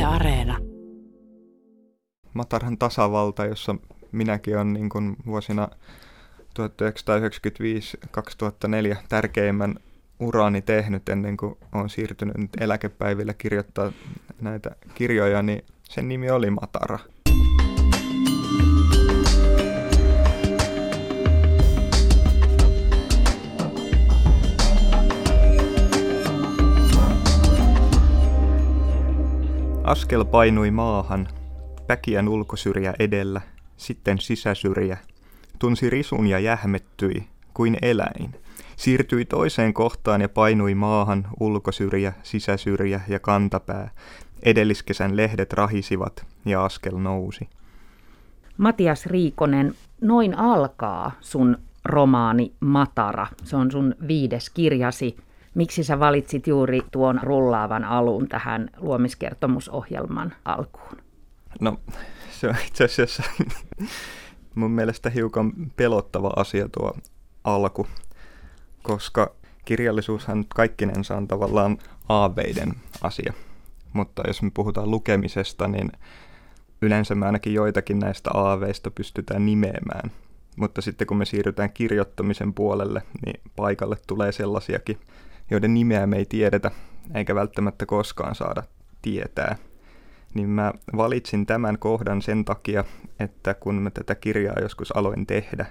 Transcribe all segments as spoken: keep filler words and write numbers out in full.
Areena. Mataran tasavalta, jossa minäkin olen niin kuin vuosina tuhatyhdeksänsataayhdeksänkymmentäviisi kaksituhattaneljä tärkeimmän urani tehnyt ennen kuin olen siirtynyt nyt eläkepäivillä kirjoittaa näitä kirjoja, niin sen nimi oli Matara. Askel painui maahan, Päkiän ulkosyrjä edellä, sitten sisäsyrjä. Tunsi risun ja jähmettyi, kuin eläin. Siirtyi toiseen kohtaan ja painui maahan, ulkosyrjä, sisäsyrjä ja kantapää. Edelliskesän lehdet rahisivat ja askel nousi. Matias Riikonen, noin alkaa sun romaani Matara. Se on sun viides kirjasi. Miksi sä valitsit juuri tuon rullaavan alun tähän luomiskertomusohjelman alkuun? No, se on itse asiassa mun mielestä hiukan pelottava asia tuo alku, koska kirjallisuushan kaikkinensa on tavallaan aaveiden asia. Mutta jos me puhutaan lukemisesta, niin yleensä me ainakin joitakin näistä aaveista pystytään nimeämään. Mutta sitten kun me siirrytään kirjoittamisen puolelle, niin paikalle tulee sellaisiakin, joiden nimeä me ei tiedetä, eikä välttämättä koskaan saada tietää. Niin mä valitsin tämän kohdan sen takia, että kun mä tätä kirjaa joskus aloin tehdä,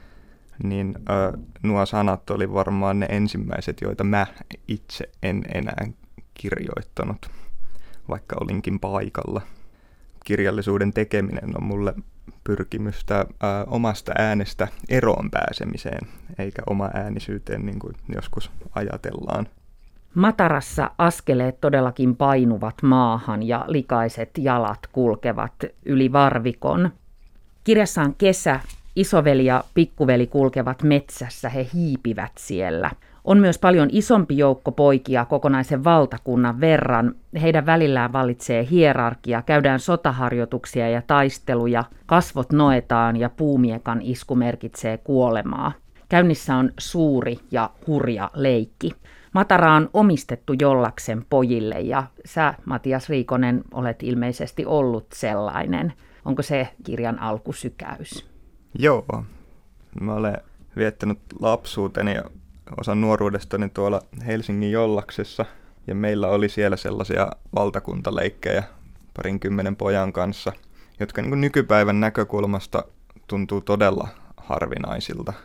niin ö, nuo sanat oli varmaan ne ensimmäiset, joita mä itse en enää kirjoittanut, vaikka olinkin paikalla. Kirjallisuuden tekeminen on mulle pyrkimystä ö, omasta äänestä eroon pääsemiseen, eikä oma äänisyyteen niin kuin joskus ajatellaan. Matarassa askeleet todellakin painuvat maahan ja likaiset jalat kulkevat yli varvikon. Kirjassa on kesä, isoveli ja pikkuveli kulkevat metsässä, he hiipivät siellä. On myös paljon isompi joukko poikia kokonaisen valtakunnan verran. Heidän välillään vallitsee hierarkia, käydään sotaharjoituksia ja taisteluja, kasvot noetaan ja puumiekan isku merkitsee kuolemaa. Käynnissä on suuri ja hurja leikki. Matara on omistettu Jollaksen pojille ja sä, Matias Riikonen, olet ilmeisesti ollut sellainen. Onko se kirjan alkusykäys? Joo. Mä olen viettänyt lapsuuteni ja osan nuoruudestani tuolla Helsingin Jollaksessa. Ja meillä oli siellä sellaisia valtakuntaleikkejä parinkymmenen pojan kanssa, jotka niin kuin nykypäivän näkökulmasta tuntuu todella harvinaisilta.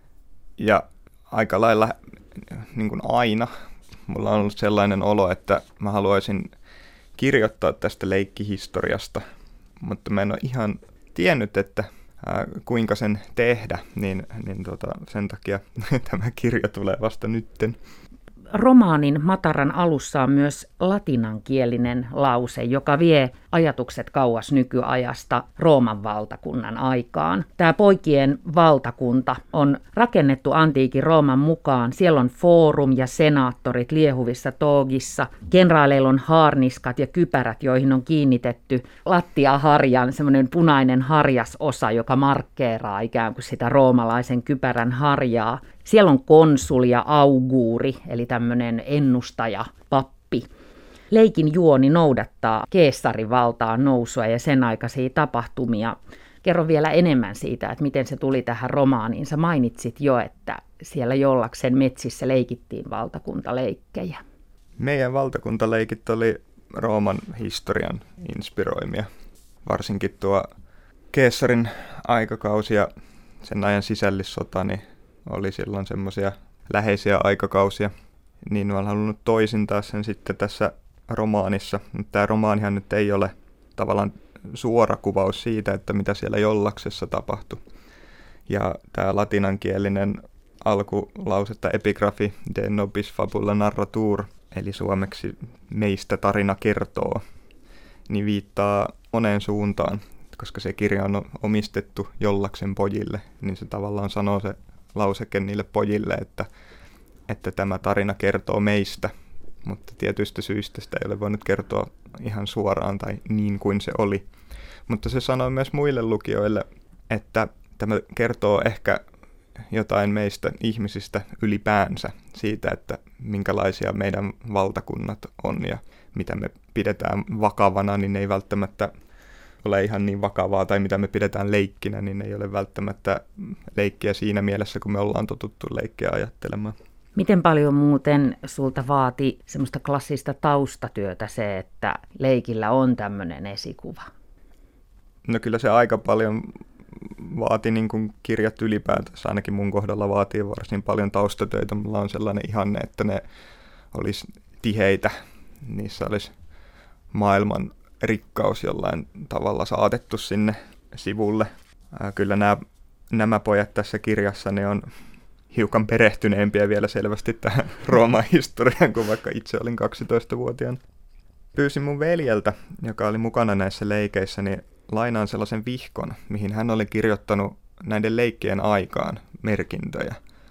Ja aika lailla niin kuin aina mulla on ollut sellainen olo, että mä haluaisin kirjoittaa tästä leikkihistoriasta, mutta mä en ole ihan tiennyt, että ää, kuinka sen tehdä, niin, niin tota, sen takia tämä kirja tulee vasta nytten. Romaanin Mataran alussa on myös latinankielinen lause, joka vie ajatukset kauas nykyajasta Rooman valtakunnan aikaan. Tämä poikien valtakunta on rakennettu antiikin Rooman mukaan. Siellä on foorum ja senaattorit liehuvissa toogissa. Kenraaleilla on haarniskat ja kypärät, joihin on kiinnitetty lattiaharjan, semmoinen punainen harjasosa, joka markkeeraa ikään kuin sitä roomalaisen kypärän harjaa. Siellä on konsuli ja auguuri, eli tämmöinen ennustaja, pappi. Leikin juoni noudattaa keesarin valtaan nousua ja sen aikaisia tapahtumia. Kerro vielä enemmän siitä, että miten se tuli tähän romaaniin. Sä mainitsit jo, että siellä Jollaksen metsissä leikittiin valtakuntaleikkejä. Meidän valtakuntaleikit oli Rooman historian inspiroimia. Varsinkin tuo keesarin aikakausi ja sen ajan sisällissota, niin oli silloin semmoisia läheisiä aikakausia, niin olen halunnut toisintaa sen sitten tässä romaanissa. Tämä romaanihan nyt ei ole tavallaan suora kuvaus siitä, että mitä siellä Jollaksessa tapahtui. Ja tämä latinankielinen alkulausetta epigrafi de nobis fabula narratur, eli suomeksi meistä tarina kertoo, niin viittaa moneen suuntaan, koska se kirja on omistettu Jollaksen pojille, niin se tavallaan sanoo se lauseke niille pojille, että, että tämä tarina kertoo meistä, mutta tietyistä syistä sitä ei ole voinut kertoa ihan suoraan tai niin kuin se oli. Mutta se sanoo myös muille lukijoille, että tämä kertoo ehkä jotain meistä ihmisistä ylipäänsä siitä, että minkälaisia meidän valtakunnat on ja mitä me pidetään vakavana, niin ne ei välttämättä ole ihan niin vakavaa, tai mitä me pidetään leikkinä, niin ei ole välttämättä leikkiä siinä mielessä, kun me ollaan totuttu leikkiä ajattelemaan. Miten paljon muuten sulta vaati semmoista klassista taustatyötä se, että leikillä on tämmöinen esikuva? No kyllä se aika paljon vaati, niin kuin kirjat ylipäätänsä, ainakin mun kohdalla vaatii varsin paljon taustatöitä. Mulla on sellainen ihanne, että ne olisi tiheitä, niissä olisi maailman rikkaus jollain tavalla saatettu sinne sivulle. Ää, kyllä nämä, nämä pojat tässä kirjassa ne on hiukan perehtyneempiä vielä selvästi tähän Rooman historiaan kuin vaikka itse olin kaksitoistavuotiaana. Pyysin mun veljeltä, joka oli mukana näissä leikeissä, niin lainaan sellaisen vihkon, mihin hän oli kirjoittanut näiden leikkien aikaan merkintöjä.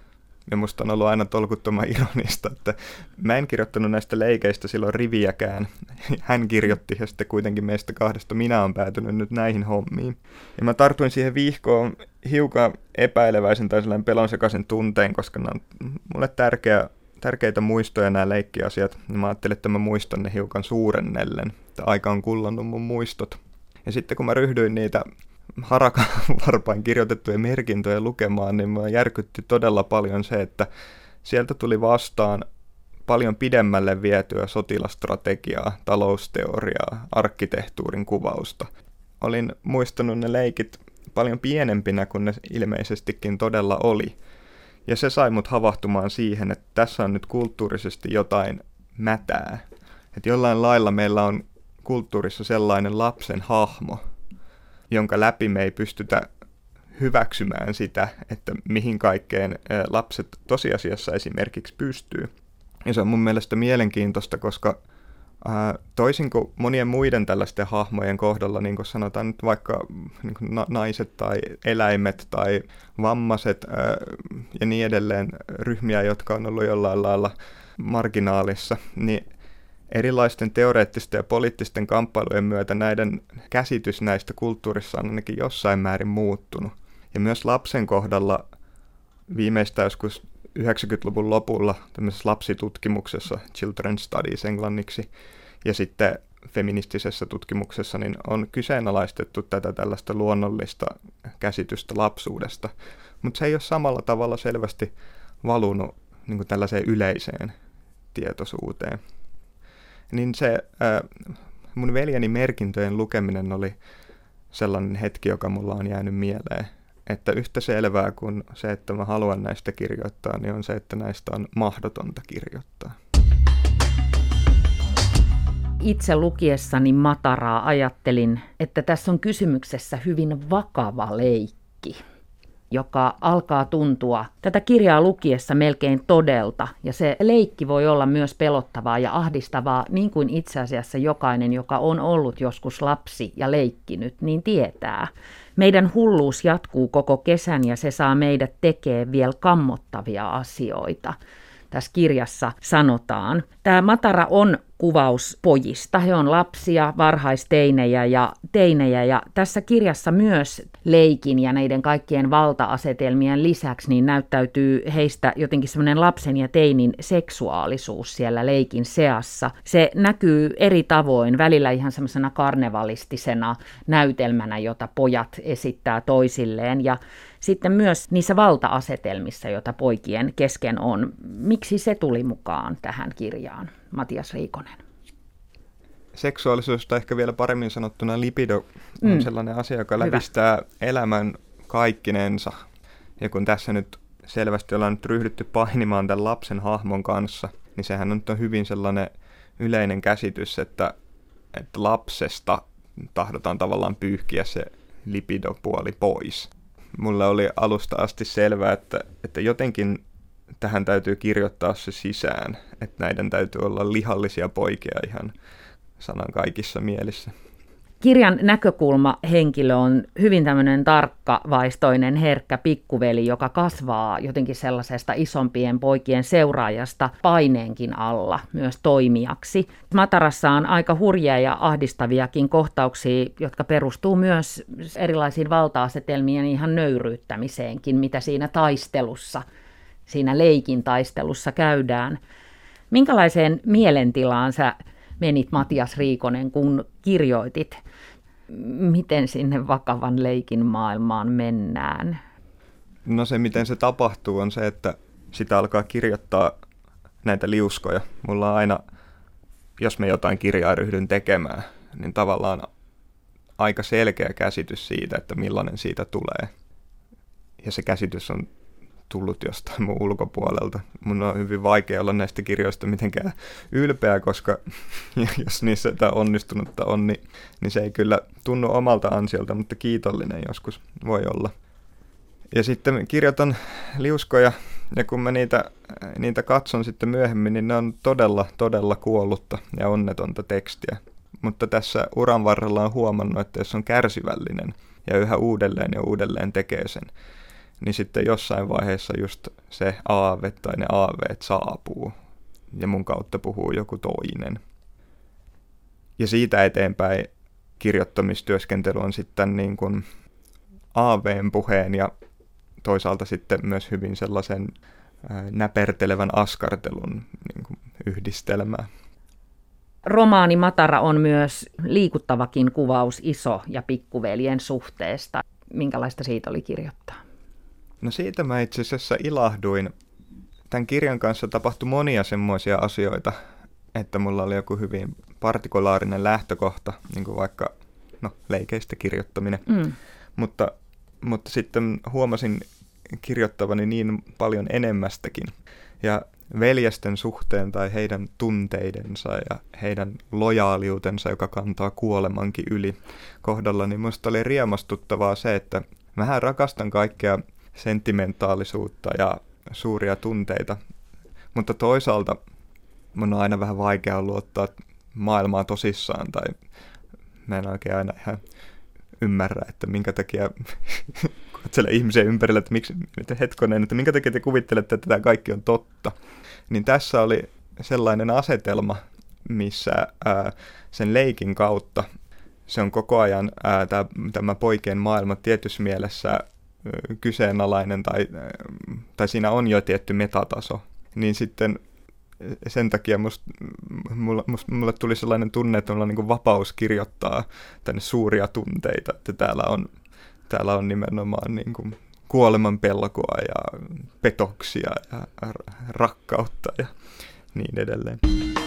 Ja musta on ollut aina tolkuttoman ironista, että mä en kirjoittanut näistä leikeistä silloin riviäkään. Hän kirjoitti ja sitten kuitenkin meistä kahdesta minä olen päätynyt nyt näihin hommiin. Ja mä tartuin siihen vihkoon hiukan epäileväisen tai sellainen pelonsekaisen tunteen, koska nämä on mulle tärkeä, tärkeitä muistoja nämä leikkiasiat. Ja mä ajattelin, että mä muistan ne hiukan suurennellen, että aika on kullannut mun muistot. Ja sitten kun mä ryhdyin niitä harakan varpain kirjoitettuja merkintöjä lukemaan, niin mä järkytti todella paljon se, että sieltä tuli vastaan paljon pidemmälle vietyä sotilastrategiaa, talousteoriaa, arkkitehtuurin kuvausta. Olin muistanut ne leikit paljon pienempinä kuin ne ilmeisestikin todella oli. Ja se sai mut havahtumaan siihen, että tässä on nyt kulttuurisesti jotain mätää. Että jollain lailla meillä on kulttuurissa sellainen lapsen hahmo, jonka läpi me ei pystytä hyväksymään sitä, että mihin kaikkeen lapset tosiasiassa esimerkiksi pystyy. Ja se on mun mielestä mielenkiintoista, koska ää, toisin kuin monien muiden tällaisten hahmojen kohdalla, niin kuin sanotaan nyt vaikka niin kuin na- naiset tai eläimet tai vammaiset ää, ja niin edelleen ryhmiä, jotka on ollut jollain lailla marginaalissa, niin erilaisten teoreettisten ja poliittisten kamppailujen myötä näiden käsitys näistä kulttuurissa on ainakin jossain määrin muuttunut. Ja myös lapsen kohdalla viimeistään joskus yhdeksänkymmentäluvun lopulla tämmöisessä lapsitutkimuksessa, Children Studies englanniksi, ja sitten feministisessä tutkimuksessa niin on kyseenalaistettu tätä tällaista luonnollista käsitystä lapsuudesta. Mutta se ei ole samalla tavalla selvästi valunut niin kuin tällaiseen yleiseen tietoisuuteen. Niin se äh, mun veljeni merkintöjen lukeminen oli sellainen hetki, joka mulla on jäänyt mieleen. Että yhtä selvää kuin se, että mä haluan näistä kirjoittaa, niin on se, että näistä on mahdotonta kirjoittaa. Itse lukiessani Mataraa ajattelin, että tässä on kysymyksessä hyvin vakava leikki, joka alkaa tuntua tätä kirjaa lukiessa melkein todelta. Ja se leikki voi olla myös pelottavaa ja ahdistavaa, niin kuin itse asiassa jokainen, joka on ollut joskus lapsi ja leikkinyt, niin tietää. Meidän hulluus jatkuu koko kesän ja se saa meidät tekemään vielä kammottavia asioita. Tässä kirjassa sanotaan. Tämä Matara on kuvaus pojista. He on lapsia, varhaisteinejä ja teinejä. Ja tässä kirjassa myös leikin ja näiden kaikkien valta-asetelmien lisäksi niin näyttäytyy heistä jotenkin semmoinen lapsen ja teinin seksuaalisuus siellä leikin seassa. Se näkyy eri tavoin, välillä ihan semmoisena karnevalistisena näytelmänä, jota pojat esittää toisilleen. Ja sitten myös niissä valta-asetelmissa, joita poikien kesken on. Miksi se tuli mukaan tähän kirjaan, Matias Riikonen? Seksuaalisuus, tai ehkä vielä paremmin sanottuna libido, on mm. sellainen asia, joka Hyvä. lävistää elämän kaikkinensa. Ja kun tässä nyt selvästi ollaan nyt ryhdytty painimaan tämän lapsen hahmon kanssa, niin sehän on nyt hyvin sellainen yleinen käsitys, että, että lapsesta tahdotaan tavallaan pyyhkiä se libidopuoli pois. Mulle oli alusta asti selvää, että, että jotenkin tähän täytyy kirjoittaa se sisään, että näiden täytyy olla lihallisia poikia ihan sanan kaikissa mielissä. Kirjan näkökulma henkilö on hyvin tämmöinen tarkkavaistoinen, herkkä pikkuveli, joka kasvaa jotenkin sellaisesta isompien poikien seuraajasta paineenkin alla myös toimijaksi. Matarassa on aika hurjia ja ahdistaviakin kohtauksia, jotka perustuu myös erilaisiin valta-asetelmiin ja ihan nöyryyttämiseenkin, mitä siinä taistelussa, siinä leikin taistelussa käydään. Minkälaiseen mielentilaan sä menit, Matias Riikonen, kun kirjoitit? Miten sinne vakavan leikin maailmaan mennään? No se, miten se tapahtuu, on se, että sitä alkaa kirjoittaa näitä liuskoja. Mulla on aina, jos me jotain kirjaa ryhdyn tekemään, niin tavallaan aika selkeä käsitys siitä, että millainen siitä tulee. Ja se käsitys on tullut jostain mun ulkopuolelta. Mun on hyvin vaikea olla näistä kirjoista mitenkään ylpeä, koska jos niissä jotain onnistunutta on, niin, niin se ei kyllä tunnu omalta ansiolta, mutta kiitollinen joskus voi olla. Ja sitten kirjoitan liuskoja, ja kun mä niitä, niitä katson sitten myöhemmin, niin ne on todella, todella kuollutta ja onnetonta tekstiä. Mutta tässä uran varrella on huomannut, että jos on kärsivällinen ja yhä uudelleen ja uudelleen tekee sen, niin sitten jossain vaiheessa just se aave tai ne aaveet saapuu ja mun kautta puhuu joku toinen. Ja siitä eteenpäin kirjoittamistyöskentely on sitten niin kuin aaveen puheen ja toisaalta sitten myös hyvin sellaisen näpertelevän askartelun niin kuin yhdistelmää. Romaani Matara on myös liikuttavakin kuvaus iso- ja pikkuveljen suhteesta. Minkälaista siitä oli kirjoittaa? No siitä mä itse asiassa ilahduin. Tämän kirjan kanssa tapahtui monia semmoisia asioita, että mulla oli joku hyvin partikulaarinen lähtökohta, niin kuin vaikka no, leikeistä kirjoittaminen. Mm. Mutta, mutta sitten huomasin kirjoittavani niin paljon enemmästäkin. Ja veljesten suhteen tai heidän tunteidensa ja heidän lojaaliutensa, joka kantaa kuolemankin yli kohdalla, niin musta oli riemastuttavaa se, että mähän rakastan kaikkea sentimentaalisuutta ja suuria tunteita, mutta toisaalta mun on aina vähän vaikea luottaa maailmaa tosissaan, tai mä en oikein aina ihan ymmärrä, että minkä takia katselee ihmisiä ympärillä, että miksi, että hetkonen, että minkä takia te kuvittelette, että tämä kaikki on totta. Niin tässä oli sellainen asetelma, missä ää, sen leikin kautta se on koko ajan ää, tämä, tämä poikien maailma tietyssä mielessä ää, kyseenalainen tai, ää, tai siinä on jo tietty metataso. Niin sitten sen takia musta, mulla, musta, mulle tuli sellainen tunne, että mulla on niin kuin vapaus kirjoittaa tänne suuria tunteita, että täällä on, täällä on nimenomaan niin kuin kuoleman pelkoa ja petoksia ja rakkautta ja niin edelleen.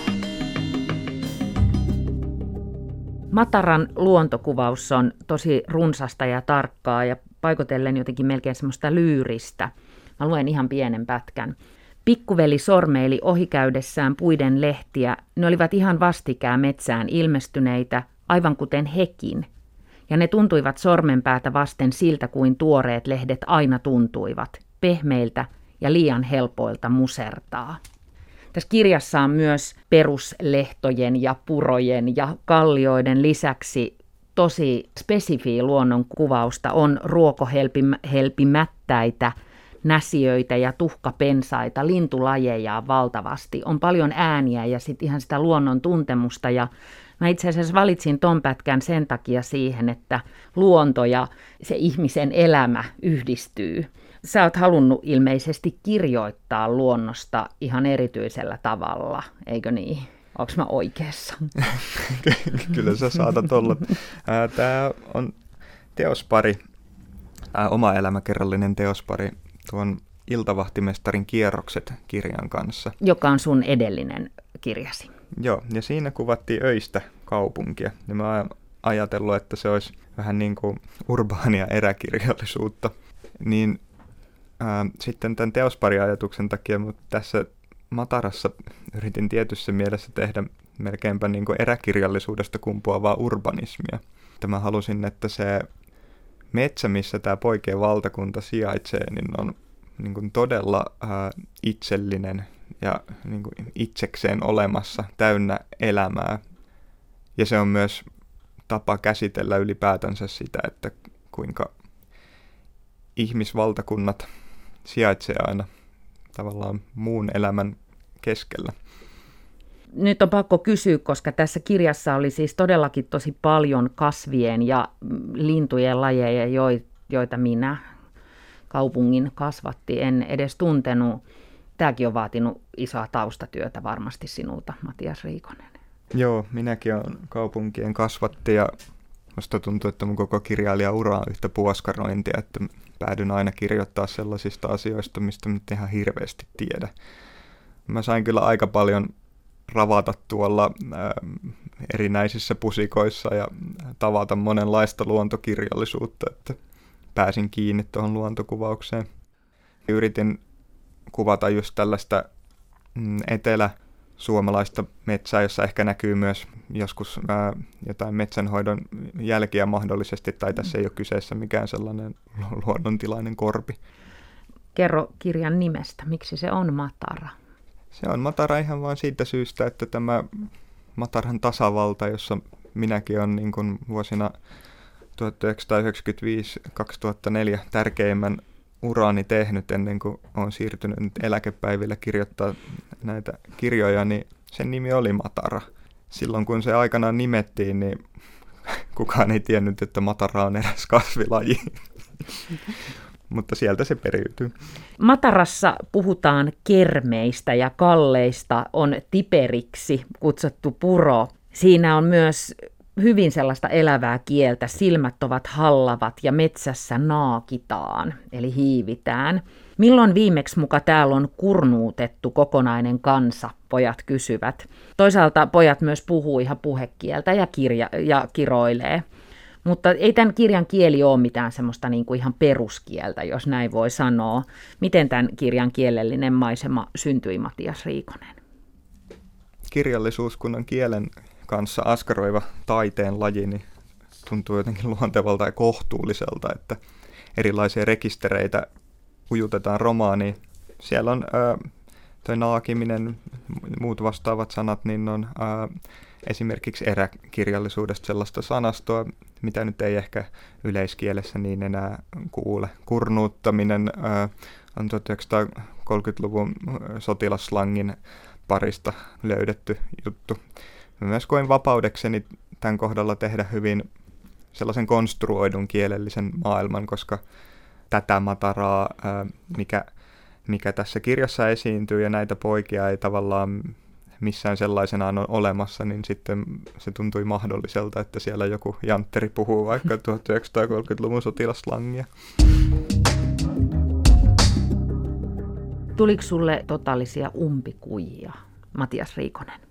Mataran luontokuvaus on tosi runsasta ja tarkkaa ja paikotellen jotenkin melkein semmoista lyyristä. Mä luen ihan pienen pätkän. Pikkuveli sormeili ohikäydessään puiden lehtiä. Ne olivat ihan vastikään metsään ilmestyneitä, aivan kuten hekin. Ja ne tuntuivat sormenpäätä vasten siltä kuin tuoreet lehdet aina tuntuivat, pehmeiltä ja liian helpoilta musertaa. Tässä kirjassa on myös peruslehtojen ja purojen ja kallioiden lisäksi tosi spesifiä luonnon kuvausta. On ruokohelpimättäitä, näsiöitä ja tuhkapensaita, lintulajeja valtavasti. On paljon ääniä ja sitten ihan sitä luonnon tuntemusta. Ja mä itse asiassa valitsin ton pätkän sen takia siihen, että luonto ja se ihmisen elämä yhdistyy. Sä oot halunnut ilmeisesti kirjoittaa luonnosta ihan erityisellä tavalla, eikö niin? Onko mä oikeassa? Kyllä sä saatat olla. Tämä on teospari, tämä oma elämäkerrallinen teospari tuon Iltavahtimestarin kierrokset -kirjan kanssa. Joka on sun edellinen kirjasi. Joo, ja siinä kuvattiin öistä kaupunkia. Ja mä oon ajatellut, että se olisi vähän niin kuin urbaania eräkirjallisuutta. Niin ää, sitten tämän teospariajatuksen takia, mutta tässä Matarassa yritin tietyssä mielessä tehdä melkeinpä niin kuin eräkirjallisuudesta kumpuavaa urbanismia. Että mä halusin, että se metsä, missä tämä poikien valtakunta sijaitsee, niin on niin kuin todella ää, itsellinen ja niin kuin itsekseen olemassa, täynnä elämää. Ja se on myös tapa käsitellä ylipäätänsä sitä, että kuinka ihmisvaltakunnat sijaitsee aina tavallaan muun elämän keskellä. Nyt on pakko kysyä, koska tässä kirjassa oli siis todellakin tosi paljon kasvien ja lintujen lajeja, joita minä kaupungin kasvatti en edes tuntenut. Tämäkin on vaatinut isoa taustatyötä varmasti sinulta, Matias Riikonen. Joo, minäkin olen kaupunkien kasvatti ja musta tuntuu, että mun koko kirjailijaura on yhtä puoskarointia, että päädyn aina kirjoittaa sellaisista asioista, mistä nyt ihan hirveästi tiedä. Mä sain kyllä aika paljon ravata tuolla ää, erinäisissä pusikoissa ja tavata monenlaista luontokirjallisuutta, että pääsin kiinni tuohon luontokuvaukseen. Yritin kuvata just tällaista mm, etelä-suomalaista metsää, jossa ehkä näkyy myös joskus ää, jotain metsänhoidon jälkiä mahdollisesti, tai tässä ei ole kyseessä mikään sellainen luonnontilainen korpi. Kerro kirjan nimestä, miksi se on Matara? Se on Matara ihan vain siitä syystä, että tämä Mataran tasavalta, jossa minäkin olen niin kuin vuosina tuhatyhdeksänsataayhdeksänkymmentäviisi kaksituhattaneljä tärkeimmän uraani tehnyt ennen kuin olen siirtynyt eläkepäivillä kirjoittaa näitä kirjoja, niin sen nimi oli Matara. Silloin kun se aikanaan nimettiin, niin kukaan ei tiennyt, että Matara on eräs kasvilaji. Mutta sieltä se periytyy. Matarassa puhutaan kermeistä ja kalleista, on tiperiksi kutsuttu puro. Siinä on myös hyvin sellaista elävää kieltä, silmät ovat hallavat ja metsässä naakitaan, eli hiivitään. Milloin viimeksi muka täällä on kurnuutettu kokonainen kansa, pojat kysyvät. Toisaalta pojat myös puhuu ihan puhekieltä ja, kirja, ja kiroilee. Mutta ei tämän kirjan kieli ole mitään semmoista niin kuin ihan peruskieltä, jos näin voi sanoa. Miten tämän kirjan kielellinen maisema syntyi, Matias Riikonen? Kirjallisuus, kun on kielen kanssa askaroiva taiteen laji, niin tuntuu jotenkin luontevalta ja kohtuulliselta, että erilaisia rekistereitä ujutetaan romaaniin. Siellä on äh, toi naakiminen, muut vastaavat sanat, niin on äh, esimerkiksi eräkirjallisuudesta sellaista sanastoa, mitä nyt ei ehkä yleiskielessä niin enää kuule. Kurnuuttaminen äh, on tuhatyhdeksänsataakolmekymmentäluvun sotilasslangin parista löydetty juttu. Mä myös koin vapaudekseni tämän kohdalla tehdä hyvin sellaisen konstruoidun kielellisen maailman, koska tätä Mataraa, ää, mikä, mikä tässä kirjassa esiintyy ja näitä poikia ei tavallaan missään sellaisenaan ole olemassa, niin sitten se tuntui mahdolliselta, että siellä joku jantteri puhuu vaikka tuhatyhdeksänsataakolmekymmentäluvun sotilaslangia. Tuliko sulle totaalisia umpikujia, Matias Riikonen?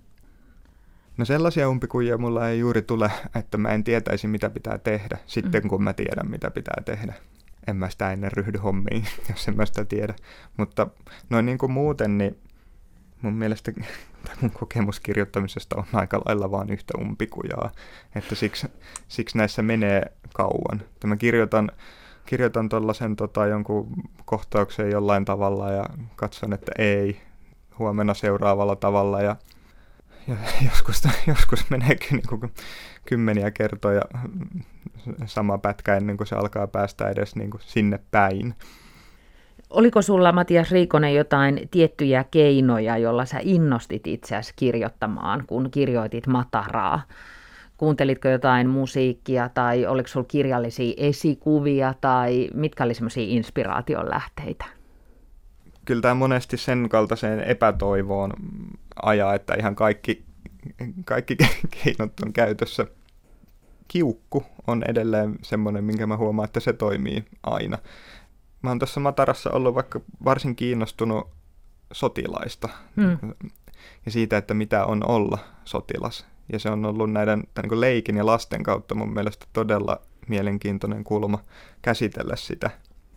No sellaisia umpikujia mulla ei juuri tule, että mä en tietäisi mitä pitää tehdä sitten kun mä tiedän mitä pitää tehdä. En mä sitä ennen ryhdy hommiin, jos en mä sitä tiedä. Mutta noin niin kuin muuten, niin mun mielestä mun kokemus kirjoittamisesta on aika lailla vaan yhtä umpikujaa. Että siksi, siksi näissä menee kauan. Mä kirjoitan, kirjoitan tuollaisen tota, jonkun kohtauksen jollain tavalla ja katson, että ei, huomenna seuraavalla tavalla ja Ja joskus, joskus meneekin niin kuin kymmeniä kertoja sama pätkä ennen kuin se alkaa päästä edes niin kuin sinne päin. Oliko sulla, Matias Riikonen, jotain tiettyjä keinoja, jolla sä innostit itseäsi kirjoittamaan, kun kirjoitit Mataraa? Kuuntelitko jotain musiikkia tai oliko sulla kirjallisia esikuvia tai mitkä oli semmoisia inspiraation lähteitä? Kyllä tämä monesti sen kaltaiseen epätoivoon ajaa, että ihan kaikki, kaikki keinot on käytössä. Kiukku on edelleen semmoinen, minkä mä huomaan, että se toimii aina. Mä oon tuossa Matarassa ollut vaikka varsin kiinnostunut sotilaista hmm. ja siitä, että mitä on olla sotilas. Ja se on ollut näiden niin kuin leikin ja lasten kautta mun mielestä todella mielenkiintoinen kulma käsitellä sitä.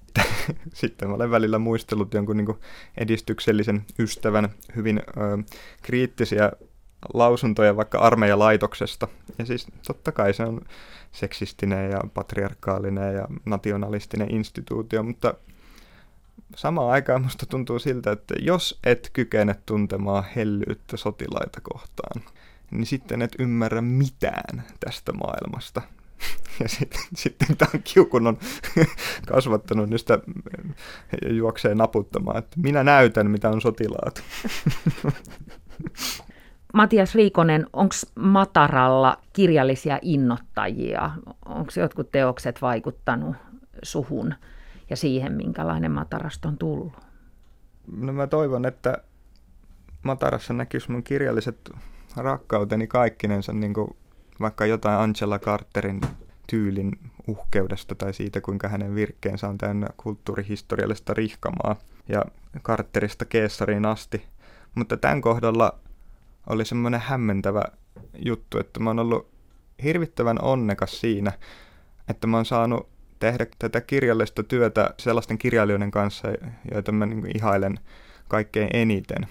Sitten mä olen välillä muistellut jonkun niin kuin edistyksellisen ystävän hyvin ö, kriittisiä lausuntoja vaikka armeijalaitoksesta. Ja siis totta kai se on seksistinen ja patriarkaalinen ja nationalistinen instituutio, mutta samaan aikaan musta tuntuu siltä, että jos et kykene tuntemaan hellyyttä sotilaita kohtaan, niin sitten et ymmärrä mitään tästä maailmasta. Ja sitten, sitten tämän kiukun on kasvattanut, niin sitä juoksee naputtamaan, että minä näytän, mitä on sotilaat. Matias Riikonen, onko Mataralla kirjallisia innoittajia? Onko jotkut teokset vaikuttanut suhun ja siihen, minkälainen Matarasta on tullut? No mä toivon, että Matarassa näkyisi mun kirjalliset rakkauteni kaikkinensa niin kuin vaikka jotain Angela Carterin tyylin uhkeudesta tai siitä, kuinka hänen virkkeensä on täynnä kulttuurihistoriallista rihkamaa ja Carterista keessariin asti. Mutta tämän kohdalla oli semmoinen hämmentävä juttu, että mä oon ollut hirvittävän onnekas siinä, että mä oon saanut tehdä tätä kirjallista työtä sellaisten kirjailijoiden kanssa, joita mä niin kuin ihailen kaikkein eniten.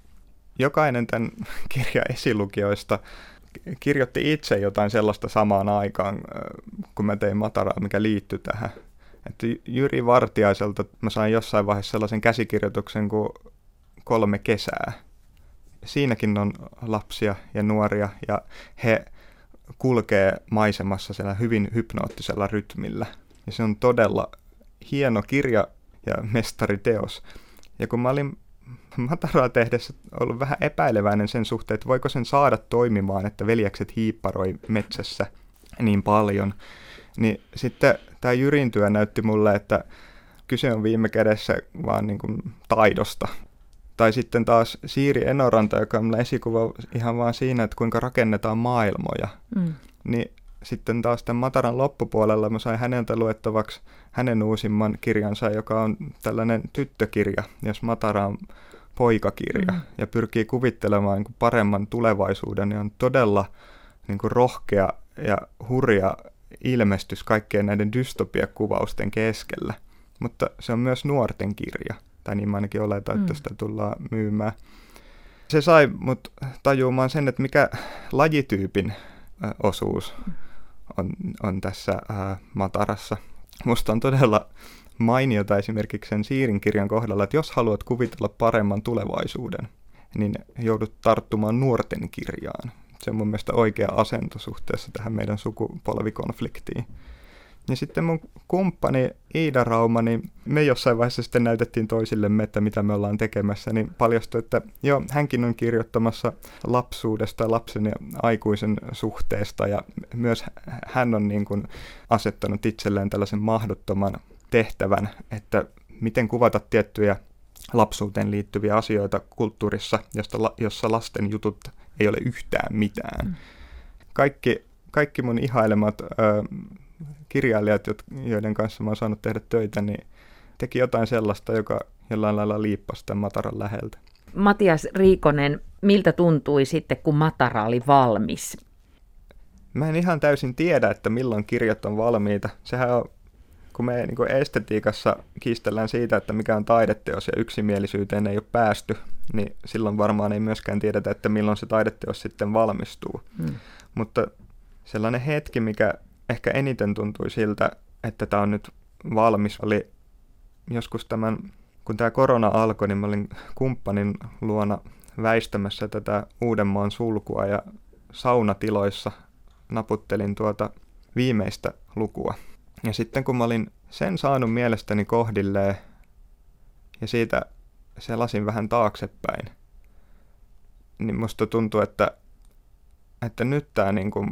Jokainen tämän kirjan esilukijoista kirjoitti itse jotain sellaista samaan aikaan, kun mä tein Mataraa, mikä liittyi tähän. Että Jyri Vartiaiselta mä sain jossain vaiheessa sellaisen käsikirjoituksen kuin Kolme kesää. Siinäkin on lapsia ja nuoria, ja he kulkee maisemassa siellä hyvin hypnoottisella rytmillä. Ja se on todella hieno kirja ja mestariteos. Ja kun mä olin Mataraa tehdessä ollut vähän epäileväinen sen suhteen, että voiko sen saada toimimaan, että veljekset hiipparoi metsässä niin paljon, niin sitten tämä Jyrin työ näytti mulle, että kyse on viime kädessä vaan niin kuin taidosta. Tai sitten taas Siiri Enoranta, joka on mulle esikuva ihan vaan siinä, että kuinka rakennetaan maailmoja. Mm. Niin sitten taas tämän Mataran loppupuolella mä sain häneltä luettavaksi hänen uusimman kirjansa, joka on tällainen tyttökirja, jos Matara on poikakirja mm. ja pyrkii kuvittelemaan niin kuin paremman tulevaisuuden, niin on todella niin kuin rohkea ja hurja ilmestys kaikkien näiden dystopiakuvausten keskellä. Mutta se on myös nuorten kirja, tai niin mä ainakin oletan, että sitä tullaan myymään. Se sai mut tajumaan sen, että mikä lajityypin äh, osuus on, on tässä äh, Matarassa. Musta on todella mainiota esimerkiksi sen Siirin kirjan kohdalla, että jos haluat kuvitella paremman tulevaisuuden, niin joudut tarttumaan nuorten kirjaan. Se on mun mielestä oikea asento suhteessa tähän meidän sukupolvikonfliktiin. Ja sitten mun kumppani Iida Rauma, niin me jossain vaiheessa sitten näytettiin toisillemme, että mitä me ollaan tekemässä, niin paljastui, että joo, hänkin on kirjoittamassa lapsuudesta, lapsen ja aikuisen suhteesta, ja myös hän on niin kuin asettanut itselleen tällaisen mahdottoman tehtävän, että miten kuvata tiettyjä lapsuuteen liittyviä asioita kulttuurissa, josta, jossa lasten jutut ei ole yhtään mitään. Mm. Kaikki, kaikki mun ihailemat ö, kirjailijat, joiden kanssa mä oon saanut tehdä töitä, niin teki jotain sellaista, joka jollain lailla liippasi tämän Mataran läheltä. Matias Riikonen, miltä tuntui sitten, kun Matara oli valmis? Mä en ihan täysin tiedä, että milloin kirjat on valmiita. Sehän on, kun me niin kuin estetiikassa kiistellään siitä, että mikä on taideteos ja yksimielisyyteen ei ole päästy, niin silloin varmaan ei myöskään tiedetä, että milloin se taideteos sitten valmistuu. Hmm. Mutta sellainen hetki, mikä ehkä eniten tuntui siltä, että tämä on nyt valmis, oli joskus tämän, kun tämä korona alkoi, niin mä olin kumppanin luona väistämässä tätä Uudenmaan sulkua ja saunatiloissa naputtelin tuota viimeistä lukua. Ja sitten kun mä olin sen saanut mielestäni kohdilleen ja siitä selasin vähän taaksepäin, niin musta tuntui, että, että nyt tämä niin kuin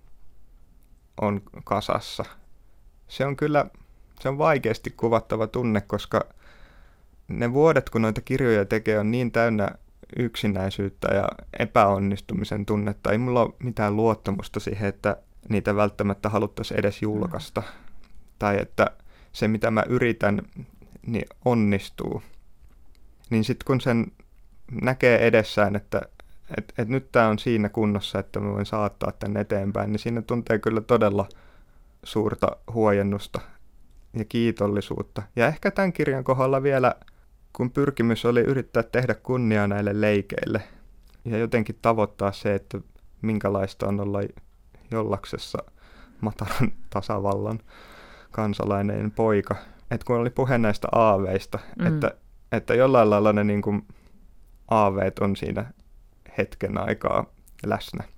on kasassa. Se on kyllä, se on vaikeasti kuvattava tunne, koska ne vuodet, kun noita kirjoja tekee, on niin täynnä yksinäisyyttä ja epäonnistumisen tunnetta. Ei mulla ole mitään luottamusta siihen, että niitä välttämättä haluttaisiin edes julkaista. Mm. Tai että se, mitä mä yritän, niin onnistuu. Niin sitten kun sen näkee edessään, että et, et nyt tää on siinä kunnossa, että mä voin saattaa tän eteenpäin, niin siinä tuntee kyllä todella suurta huojennusta ja kiitollisuutta. Ja ehkä tämän kirjan kohdalla vielä, kun pyrkimys oli yrittää tehdä kunniaa näille leikeille ja jotenkin tavoittaa se, että minkälaista on olla Jollaksessa Mataran tasavallan kansalainen poika. Et kun oli puhe näistä aaveista, mm. että, että jollain lailla ne niin kuin aaveet on siinä hetken aikaa läsnä.